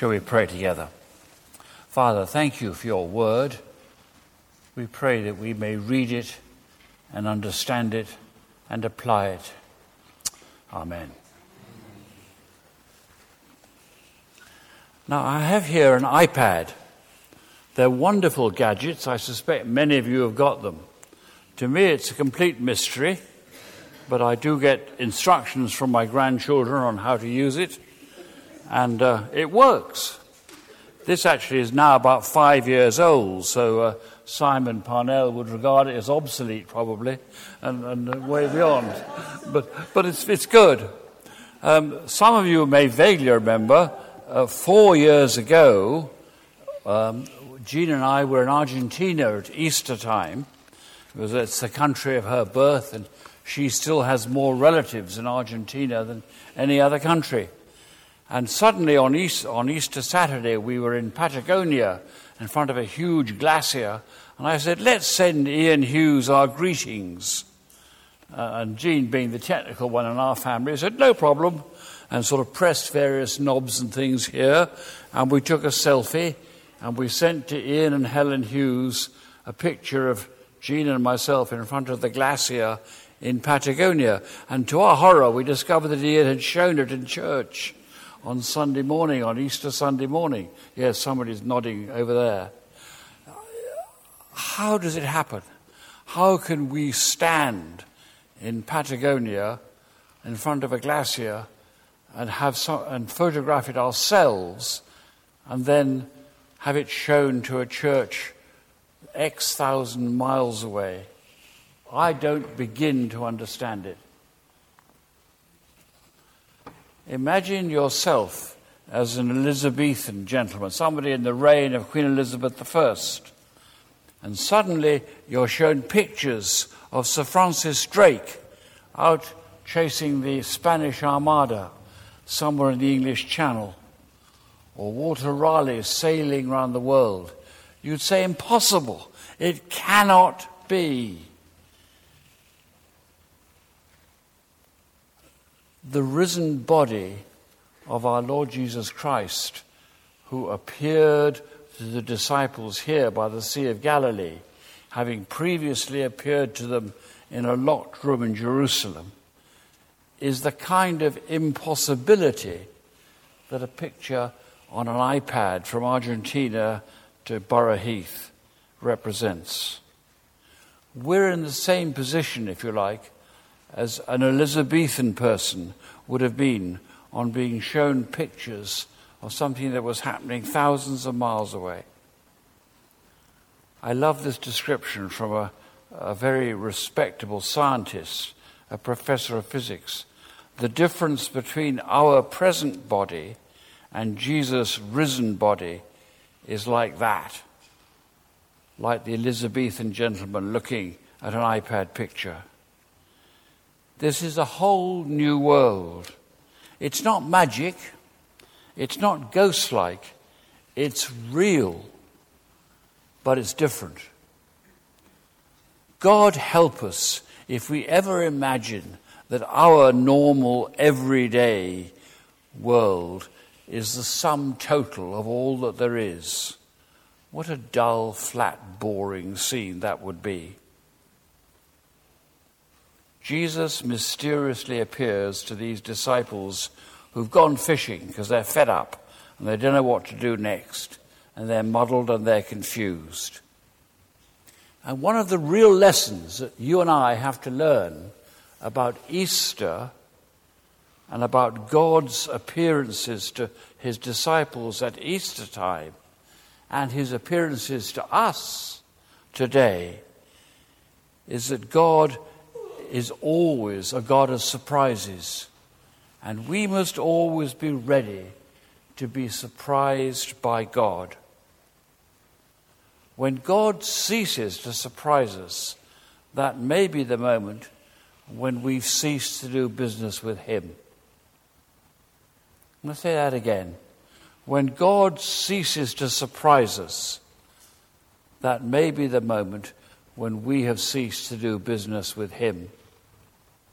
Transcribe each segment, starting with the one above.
Shall we pray together? Father, thank you for your word. We pray that we may read it and understand it and apply it. Amen. Now, I have here an iPad. They're wonderful gadgets. I suspect many of you have got them. To me, it's a complete mystery, but I do get instructions from my grandchildren on how to use it, and it works. This actually is now about 5 years old, so Simon Parnell would regard it as obsolete, probably, and way beyond. But it's good. Some of you may vaguely remember 4 years ago, Jean and I were in Argentina at Easter time, because it's the country of her birth, and she still has more relatives in Argentina than any other country. And suddenly on Easter Saturday, we were in Patagonia in front of a huge glacier, and I said, let's send Ian Hughes our greetings. And Jean, being the technical one in our family, said, no problem, and sort of pressed various knobs and things here, and we took a selfie, and we sent to Ian and Helen Hughes a picture of Jean and myself in front of the glacier in Patagonia. And to our horror, we discovered that Ian had shown it in church on Sunday morning, on Easter Sunday morning. Yes, somebody's nodding over there. How does it happen? How can we stand in Patagonia in front of a glacier and and photograph it ourselves and then have it shown to a church X thousand miles away? I don't begin to understand it. Imagine yourself as an Elizabethan gentleman, somebody in the reign of Queen Elizabeth I, and suddenly you're shown pictures of Sir Francis Drake out chasing the Spanish Armada somewhere in the English Channel, or Walter Raleigh sailing around the world. You'd say, impossible. It cannot be. The risen body of our Lord Jesus Christ, who appeared to the disciples here by the Sea of Galilee, having previously appeared to them in a locked room in Jerusalem, is the kind of impossibility that a picture on an iPad from Argentina to Borough Heath represents. We're in the same position, if you like, as an Elizabethan person would have been on being shown pictures of something that was happening thousands of miles away. I love this description from a very respectable scientist, a professor of physics. The difference between our present body and Jesus' risen body is like that, like the Elizabethan gentleman looking at an iPad picture. This is a whole new world. It's not magic. It's not ghost-like. It's real, but it's different. God help us if we ever imagine that our normal, everyday world is the sum total of all that there is. What a dull, flat, boring scene that would be. Jesus mysteriously appears to these disciples who've gone fishing because they're fed up and they don't know what to do next, and they're muddled and they're confused. And one of the real lessons that you and I have to learn about Easter and about God's appearances to his disciples at Easter time and his appearances to us today is that God is always a God of surprises, and we must always be ready to be surprised by God. When God ceases to surprise us, that may be the moment when we've ceased to do business with him. I'm going to say that again. When God ceases to surprise us, that may be the moment when we have ceased to do business with him.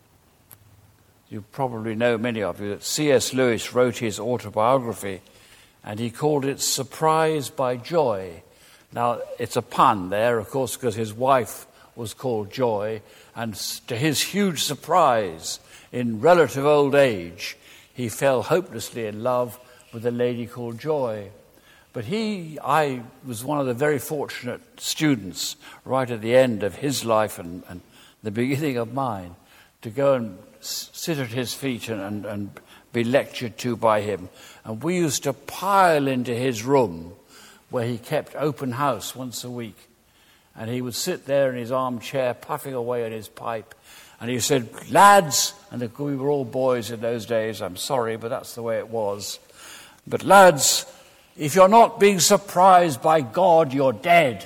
You probably know, many of you, that C.S. Lewis wrote his autobiography and he called it Surprised by Joy. Now, it's a pun there, of course, because his wife was called Joy, and to his huge surprise, in relative old age, he fell hopelessly in love with a lady called Joy. But I was one of the very fortunate students right at the end of his life and the beginning of mine to go and sit at his feet and be lectured to by him. And we used to pile into his room where he kept open house once a week. And he would sit there in his armchair puffing away at his pipe. And he said, lads, and we were all boys in those days, I'm sorry, but that's the way it was. But lads, if you're not being surprised by God, you're dead.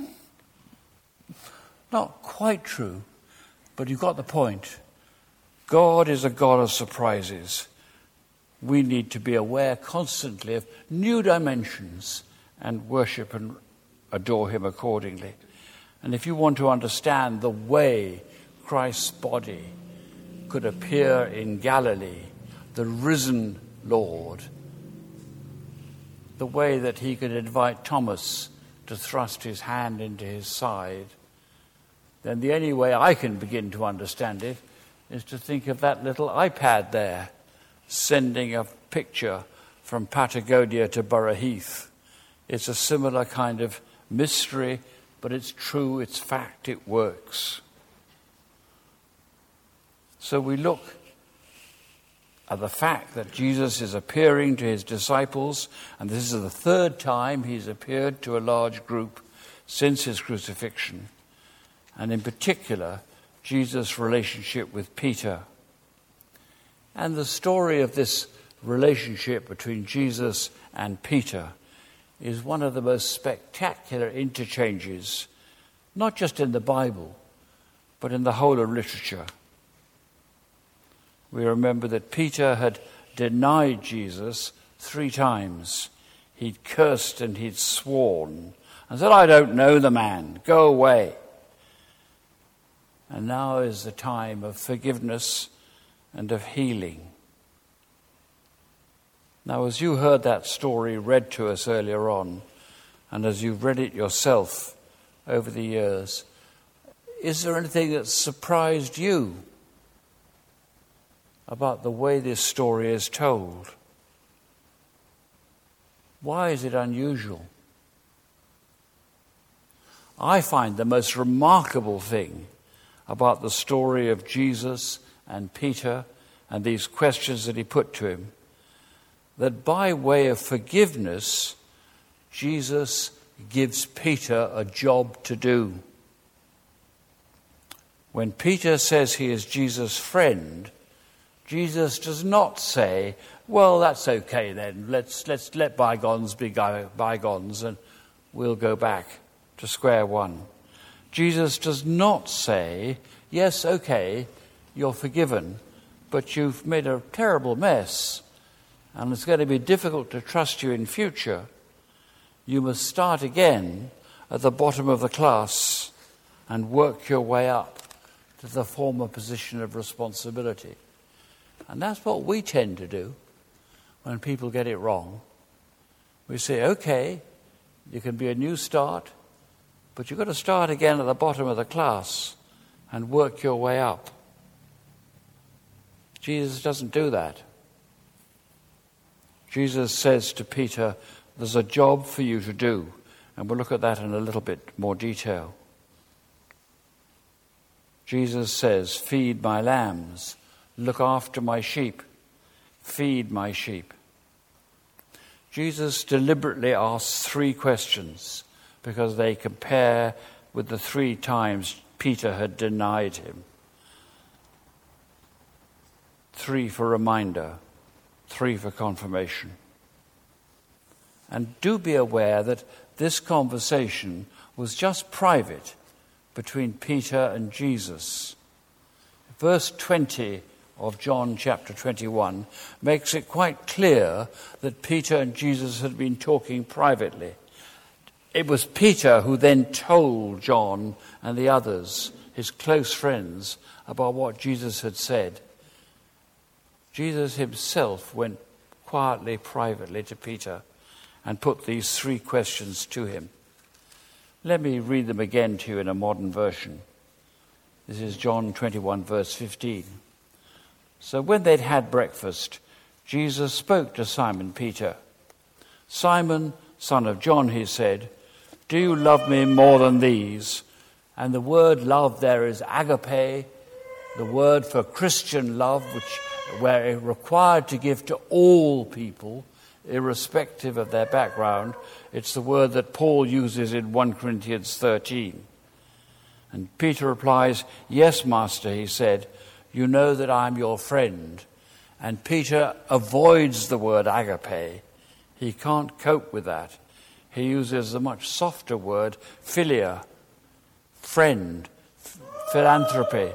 Not quite true, but you've got the point. God is a God of surprises. We need to be aware constantly of new dimensions and worship and adore him accordingly. And if you want to understand the way Christ's body could appear in Galilee, the risen Lord, the way that he could invite Thomas to thrust his hand into his side, then the only way I can begin to understand it is to think of that little iPad there, sending a picture from Patagonia to Borough Heath. It's a similar kind of mystery, but it's true, it's fact, it works. So we look at the fact that Jesus is appearing to his disciples, and this is the third time he's appeared to a large group since his crucifixion, and in particular, Jesus' relationship with Peter. And the story of this relationship between Jesus and Peter is one of the most spectacular interchanges, not just in the Bible, but in the whole of literature. We remember that Peter had denied Jesus 3 times. He'd cursed and he'd sworn and said, I don't know the man, go away. And now is the time of forgiveness and of healing. Now, as you heard that story read to us earlier on, and as you've read it yourself over the years, is there anything that surprised you about the way this story is told? Why is it unusual? I find the most remarkable thing about the story of Jesus and Peter and these questions that he put to him, that by way of forgiveness, Jesus gives Peter a job to do. When Peter says he is Jesus' friend, Jesus does not say, well, that's okay then, let's let bygones be bygones and we'll go back to square one. Jesus does not say, yes, okay, you're forgiven, but you've made a terrible mess and it's going to be difficult to trust you in future. You must start again at the bottom of the class and work your way up to the former position of responsibility. And that's what we tend to do when people get it wrong. We say, okay, you can be a new start, but you've got to start again at the bottom of the class and work your way up. Jesus doesn't do that. Jesus says to Peter, there's a job for you to do, and we'll look at that in a little bit more detail. Jesus says, feed my lambs, look after my sheep, feed my sheep. Jesus deliberately asks 3 questions because they compare with the 3 times Peter had denied him. 3 for reminder, 3 for confirmation. And do be aware that this conversation was just private between Peter and Jesus. Verse 20 of John chapter 21 makes it quite clear that Peter and Jesus had been talking privately. It was Peter who then told John and the others, his close friends, about what Jesus had said. Jesus himself went quietly, privately to Peter and put these 3 questions to him. Let me read them again to you in a modern version. This is John 21, verse 15. So when they'd had breakfast, Jesus spoke to Simon Peter. "Simon, son of John," he said, "do you love me more than these?" And the word love there is agape, the word for Christian love, where it required to give to all people, irrespective of their background. It's the word that Paul uses in 1 Corinthians 13. And Peter replies, "Yes, Master," he said, "you know that I am your friend." And Peter avoids the word agape. He can't cope with that. He uses a much softer word, philia, friend, philanthropy.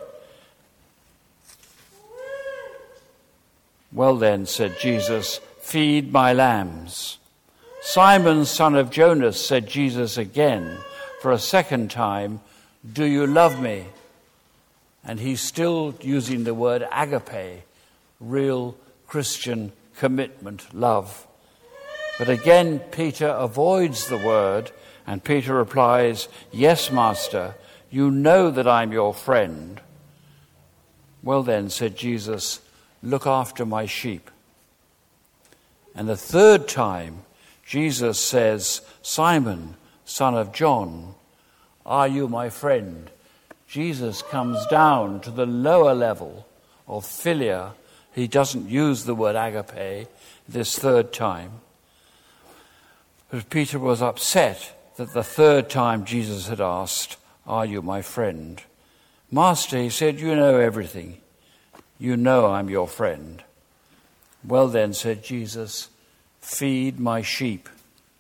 "Well then," said Jesus, "feed my lambs." "Simon, son of Jonas," said Jesus again for a second time, "do you love me?" And he's still using the word agape, real Christian commitment, love. But again, Peter avoids the word, and Peter replies, "Yes, Master, you know that I'm your friend." "Well then," said Jesus, "look after my sheep." And the third time, Jesus says, "Simon, son of John, are you my friend?" Jesus comes down to the lower level of philia. He doesn't use the word agape this third time. But Peter was upset that the third time Jesus had asked, "Are you my friend?" "Master," he said, "you know everything. You know I'm your friend." "Well then," said Jesus, "feed my sheep."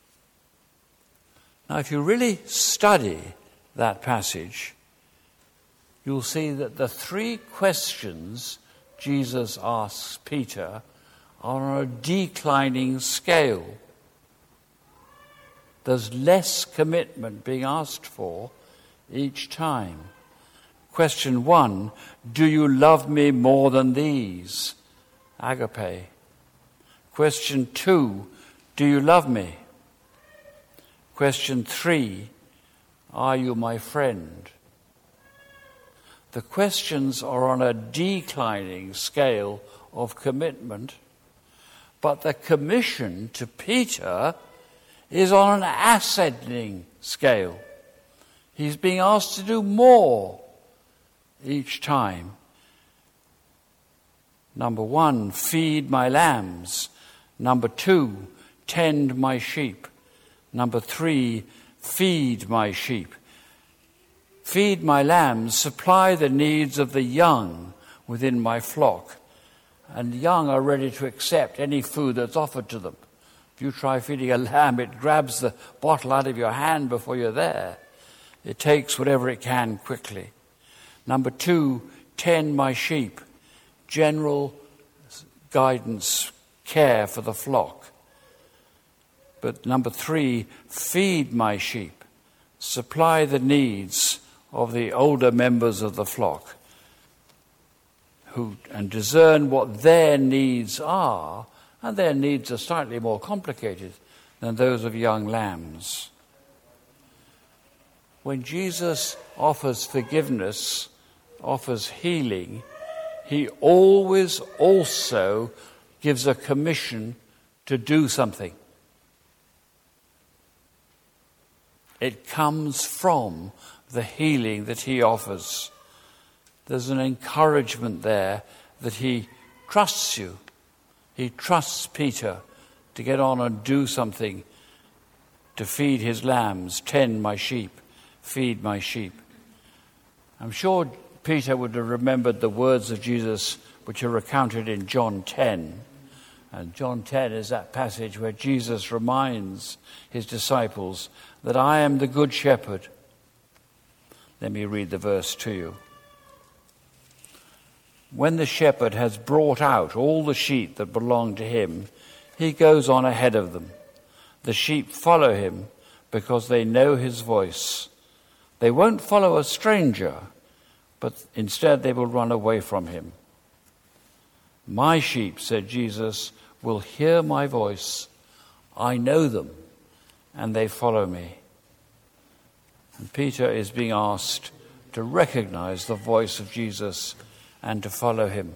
Now, if you really study that passage, you'll see that the 3 questions Jesus asks Peter are on a declining scale. There's less commitment being asked for each time. Question 1, do you love me more than these? Agape. Question 2, do you love me? Question 3, are you my friend? The questions are on a declining scale of commitment, but the commission to Peter is on an ascending scale. He's being asked to do more each time. Number 1, feed my lambs. Number 2, tend my sheep. Number 3, feed my sheep. Feed my lambs, supply the needs of the young within my flock. And the young are ready to accept any food that's offered to them. If you try feeding a lamb, it grabs the bottle out of your hand before you're there. It takes whatever it can quickly. Number 2, tend my sheep. General guidance, care for the flock. But number 3, feed my sheep. Supply the needs of the older members of the flock and discern what their needs are, and their needs are slightly more complicated than those of young lambs. When Jesus offers forgiveness, offers healing, he always also gives a commission to do something. It comes from the healing that he offers. There's an encouragement there that he trusts you. He trusts Peter to get on and do something, to feed his lambs, tend my sheep, feed my sheep. I'm sure Peter would have remembered the words of Jesus which are recounted in John 10. And John 10 is that passage where Jesus reminds his disciples that I am the good shepherd. Let me read the verse to you. When the shepherd has brought out all the sheep that belong to him, he goes on ahead of them. The sheep follow him because they know his voice. They won't follow a stranger, but instead they will run away from him. My sheep, said Jesus, will hear my voice. I know them, and they follow me. And Peter is being asked to recognize the voice of Jesus and to follow him.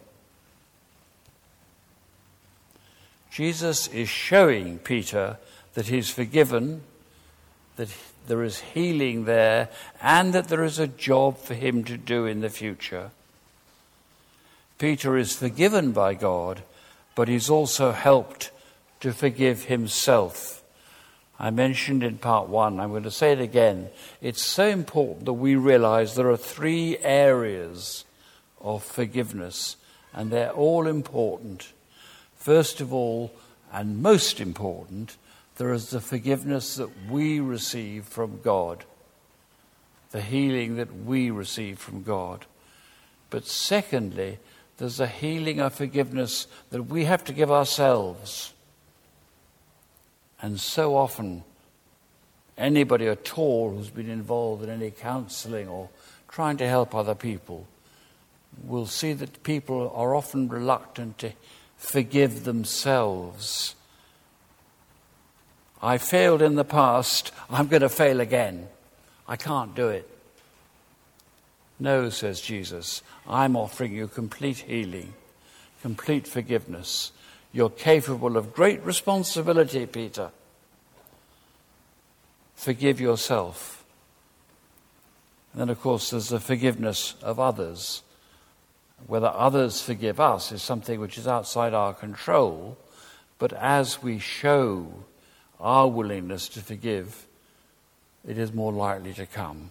Jesus is showing Peter that he's forgiven, that there is healing there, and that there is a job for him to do in the future. Peter is forgiven by God, but he's also helped to forgive himself. I mentioned in part 1, I'm going to say it again. It's so important that we realize there are 3 areas of forgiveness, and they're all important. First of all, and most important, there is the forgiveness that we receive from God, the healing that we receive from God. But secondly, there's a healing of forgiveness that we have to give ourselves. And so often, anybody at all who's been involved in any counseling or trying to help other people will see that people are often reluctant to forgive themselves. I failed in the past, I'm going to fail again. I can't do it. No, says Jesus, I'm offering you complete healing, complete forgiveness. You're capable of great responsibility, Peter. Forgive yourself. And then, of course, there's the forgiveness of others. Whether others forgive us is something which is outside our control, but as we show our willingness to forgive, it is more likely to come.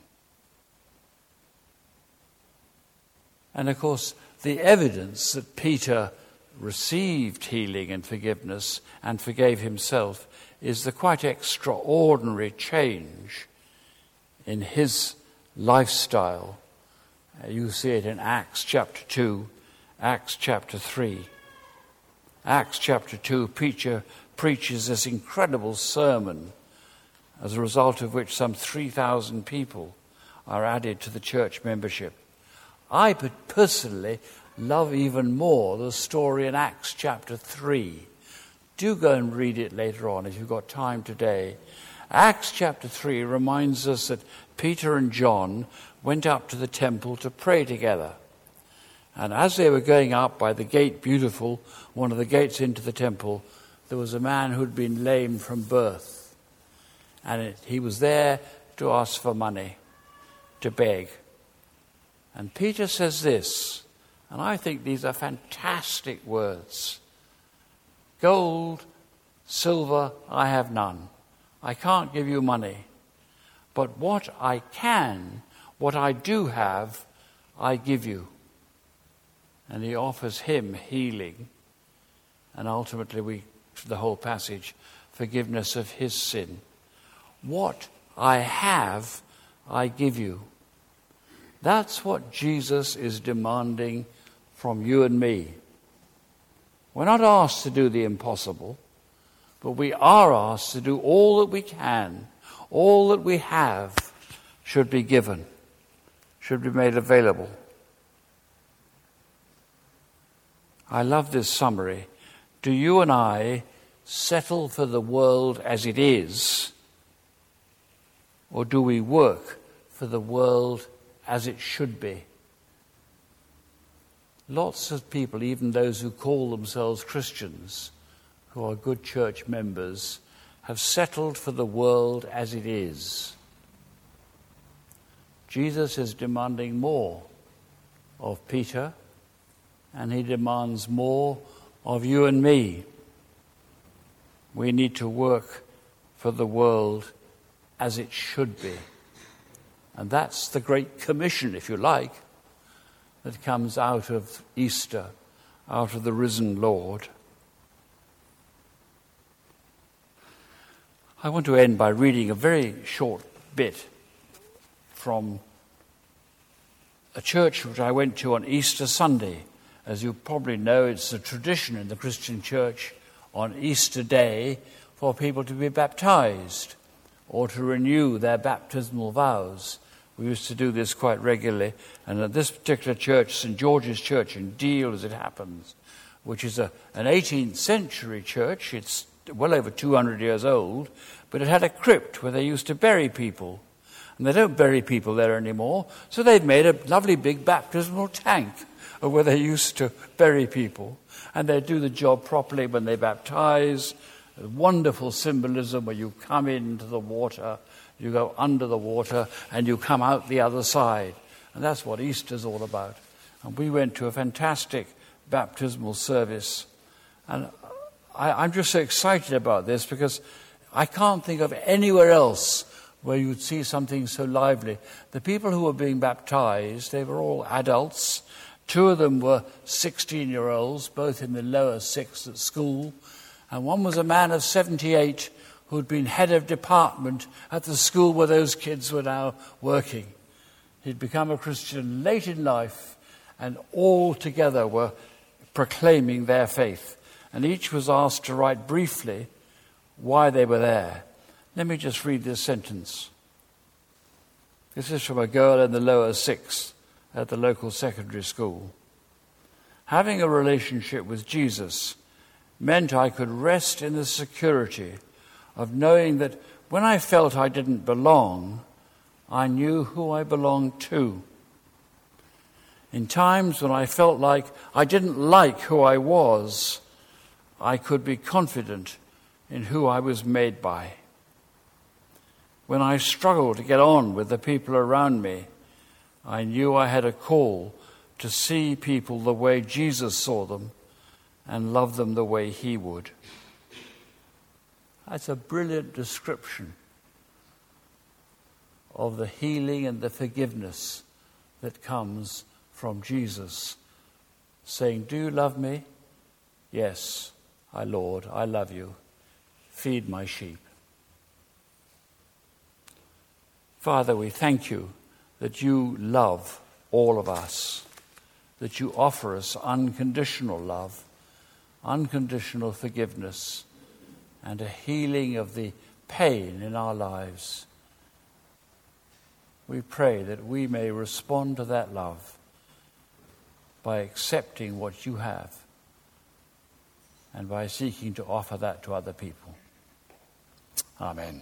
And of course, the evidence that Peter received healing and forgiveness and forgave himself is the quite extraordinary change in his lifestyle. You see it in Acts chapter 2, Acts chapter 3. Acts chapter 2, Peter preaches this incredible sermon, as a result of which some 3,000 people are added to the church membership. I personally love even more the story in Acts chapter 3. Do go and read it later on if you've got time today. Acts chapter 3 reminds us that Peter and John went up to the temple to pray together. And as they were going up by the gate beautiful, one of the gates into the temple, there was a man who'd been lame from birth. And he was there to ask for money, to beg. And Peter says this, and I think these are fantastic words. Gold, silver, I have none. I can't give you money. But what I can, what I do have, I give you. And he offers him healing. And ultimately, the whole passage, forgiveness of his sin. What I have, I give you. That's what Jesus is demanding from you and me. We're not asked to do the impossible, but we are asked to do all that we can. All that we have should be given, should be made available. I love this summary. Do you and I settle for the world as it is, or do we work for the world as it should be? Lots of people, even those who call themselves Christians, who are good church members, have settled for the world as it is. Jesus is demanding more of Peter, and he demands more of you and me. We need to work for the world as it should be. And that's the Great Commission, if you like, that comes out of Easter, out of the risen Lord. I want to end by reading a very short bit from a church which I went to on Easter Sunday. As you probably know, it's a tradition in the Christian church on Easter Day for people to be baptized or to renew their baptismal vows. We used to do this quite regularly. And at this particular church, St. George's Church in Deal, as it happens, which is an 18th century church, it's well over 200 years old, but it had a crypt where they used to bury people. And they don't bury people there anymore, so they've made a lovely big baptismal tank where they used to bury people. And they do the job properly when they baptize. A wonderful symbolism where you come into the water, you go under the water, and you come out the other side. And that's what Easter's all about. And we went to a fantastic baptismal service. And I'm just so excited about this because I can't think of anywhere else where you'd see something so lively. The people who were being baptized, they were all adults. 2 of them were 16-year-olds, both in the lower sixth at school. And one was a man of 78 who'd been head of department at the school where those kids were now working. He'd become a Christian late in life, and all together were proclaiming their faith. And each was asked to write briefly why they were there. Let me just read this sentence. This is from a girl in the lower sixth at the local secondary school. Having a relationship with Jesus meant I could rest in the security of knowing that when I felt I didn't belong, I knew who I belonged to. In times when I felt like I didn't like who I was, I could be confident in who I was made by. When I struggled to get on with the people around me, I knew I had a call to see people the way Jesus saw them and love them the way he would. That's a brilliant description of the healing and the forgiveness that comes from Jesus saying, "Do you love me? Yes, Lord, I love you. Feed my sheep." Father, we thank you that you love all of us, that you offer us unconditional love, unconditional forgiveness, and a healing of the pain in our lives. We pray that we may respond to that love by accepting what you have and by seeking to offer that to other people. Amen.